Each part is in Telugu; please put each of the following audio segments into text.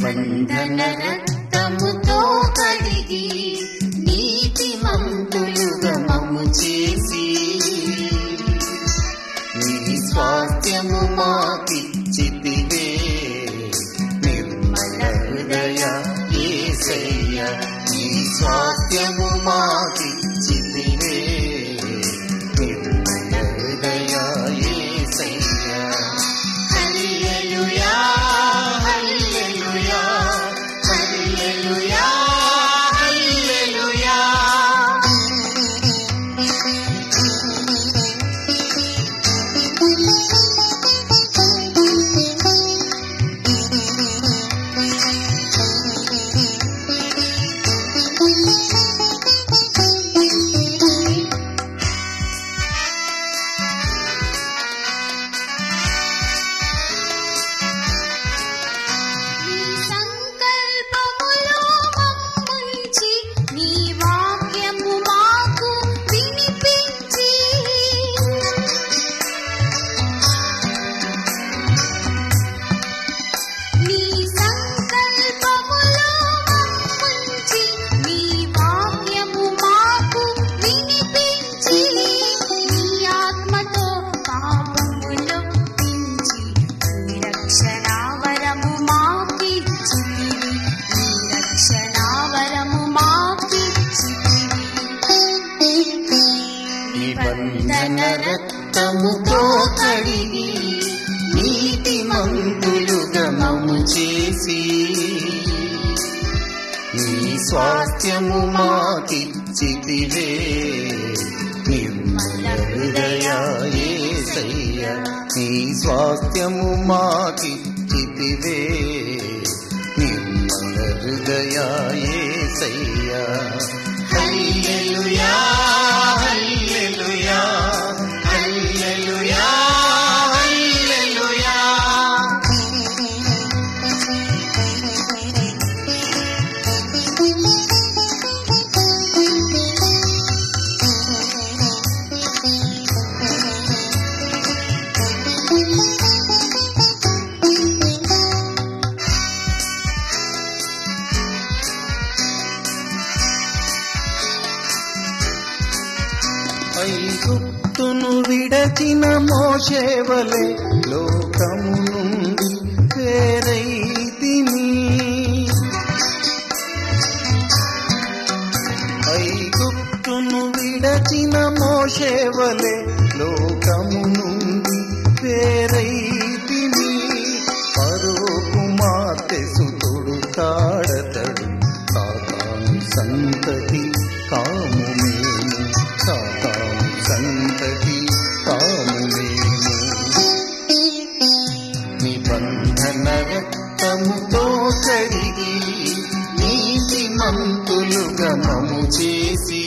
నిబంధన రక్తముతో కడిగి నీతిమంతులుగా మమ్ము చేసి నీ స్వాస్థ్యము మాకిచ్చితివే నిర్మల హృదయ యేసయ్యా నీ స్వాస్థ్యము మాకిచ్చితివే నిర్మల హృదయ యేసయ్యా హల్లెలూయా హల్లెలూయా హల్లెలూయా హల్లెలూయా నిబంధన రక్తముతో కడిగి నీతిమంతులుగా మమ్ము చేసి నీ స్వాస్థ్యము మాకిచ్చితివే నిర్మల హృదయ యేసయ్యా నీ స్వాస్థ్యము మాకిచ్చితివే నిర్మల హృదయ యేసయ్యా హల్లెలూయా హల్లెలూయా హల్లెలూయా హల్లెలూయా ఐగుప్తును విడచిన మోషేవలే లోకము నుండి వేరైతిని ఐగుప్తును విడచిన మోషేవలే లోకము నుండి వేరైతిని ఫరో కుమార్తె సుతుడు తాడతడు సాతాను సంతతి కాము మేము సాతాను సంతతి కాము మేము నిబంధన రక్తముతో కడిగి నీతిమంతులుగా మమ్ము చేసి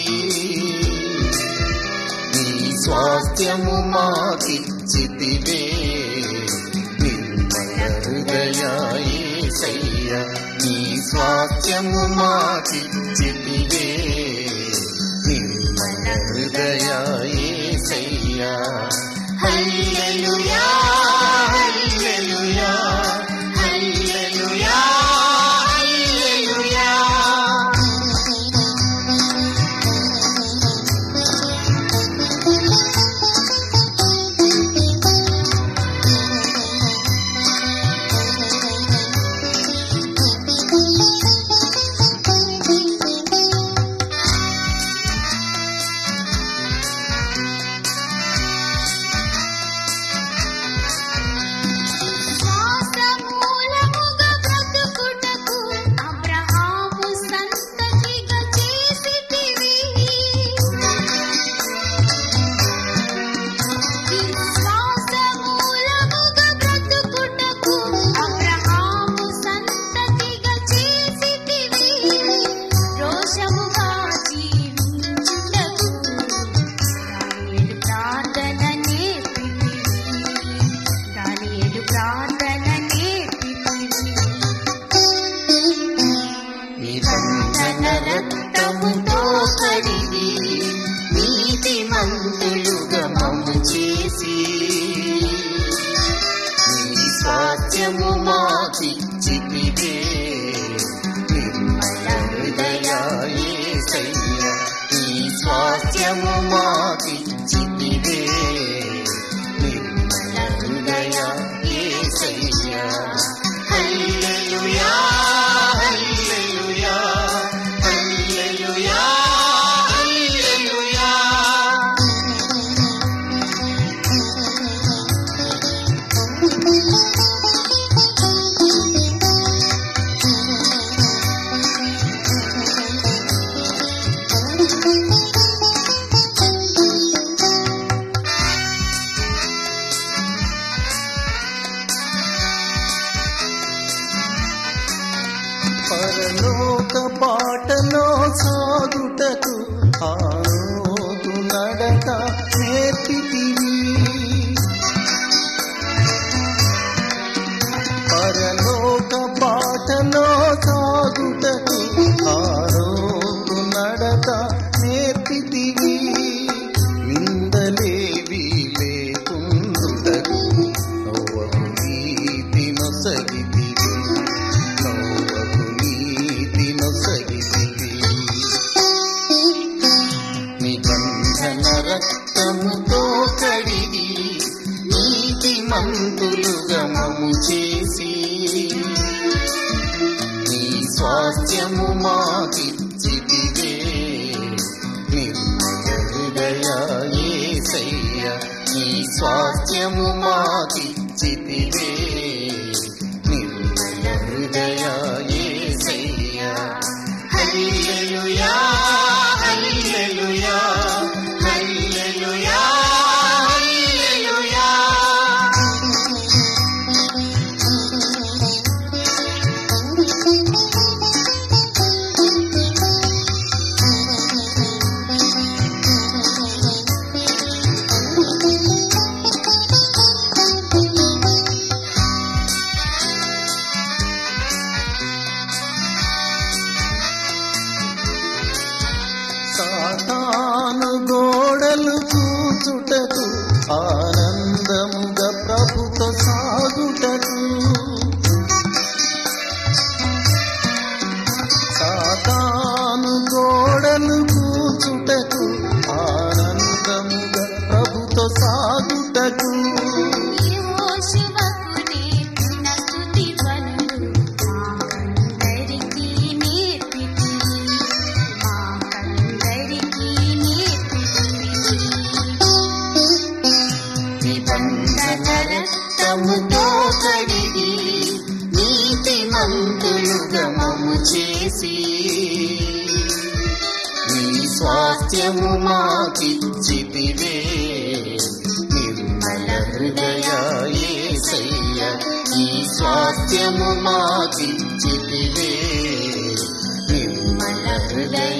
నీ స్వాస్థ్యము మాకిచ్చితివే నిర్మల హృదయ యేసయ్యా నీ స్వాస్థ్యము మాకిచ్చితివే నిర్మల హృదయ యేసయ్యా హల్లెలూయా హల్లెలూయా హల్లెలూయా హల్లెలూయా రక్తముతో కడిగి నీతిమంతులుగా మమ్ము చేసి నీ స్వాస్థ్యము మాకిచ్చితివే హల్లెలూయా హల్లెలూయా హల్లెలూయా హల్లెలూయా. పరలోక బాటలో సాగుటకు ఆ రోజు నడక నేర్పితివి. పరలోక బాటలో సాగుటకు ఆ రోజు నడక నేర్పితివి. నిందలేవి లేకుండుటకు నవ్వకు నీతి నొసగితివి. నిబంధన రక్తముతో కడిగి నీతిమంతులుగా మమ్ము చేసి నీ స్వాస్థ్యము మాకిచ్చితివే. నిర్మల హృదయ యేసయ్య నీ స్వాస్థ్యము మాకిచ్చితివే. నిర్మల హృదయ యేసయ్య. హల్లెలూయా హల్లెలూయా హల్లెలూయా హల్లెలూయా. సాతాను గోడలు కూచుటకు ఆనందముగా ప్రభుతో సాగుటకు. సాతాను గోడలు కూచుటకు ఆనందముగా ప్రభుతో సాగుటకు. నిబంధన రక్తముతో కడిగి నీతిమంతులుగా మమ్ము చేసి నీ స్వాస్థ్యము మాకిచ్చితివే. నిర్మల హృదయ యేసయ్య నీ స్వాస్థ్యము మాకిచ్చితివే. నిర్మల హృదయ